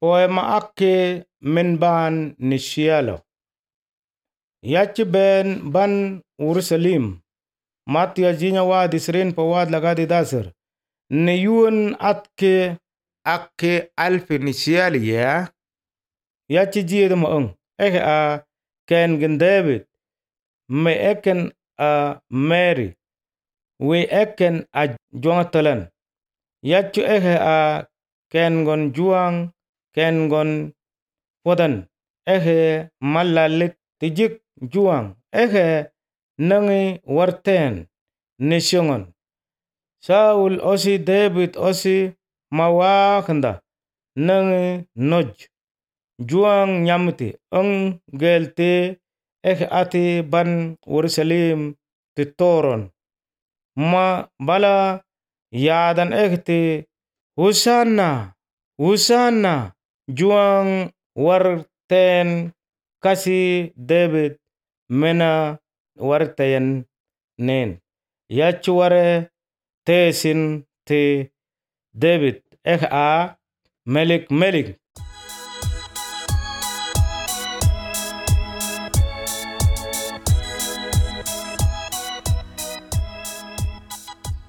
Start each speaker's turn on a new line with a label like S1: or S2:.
S1: poema ake min ban ni shialo. Yachi ben ban Urushalim. Matya jinya wad isrin pa wad lagadi dasir. Ni yun atke ake alfi ni shiali ya. Yachi jiyad maung. A ken gen David. Me eken a Mary. We eken a Jonathan. Yachu a ken gon juang. Ken gon podan. Malalit tijik juang. Nangi warten nisyongon. Saul osi David osi mawakanda. Nangi noj. Juang nyamti. Gelte ati ban Urushalim ti toron. Ma bala yadan ti Hosanna. Hosanna. Juang warten kasi David mena warten nen. Yachu ware tesin ti David a melik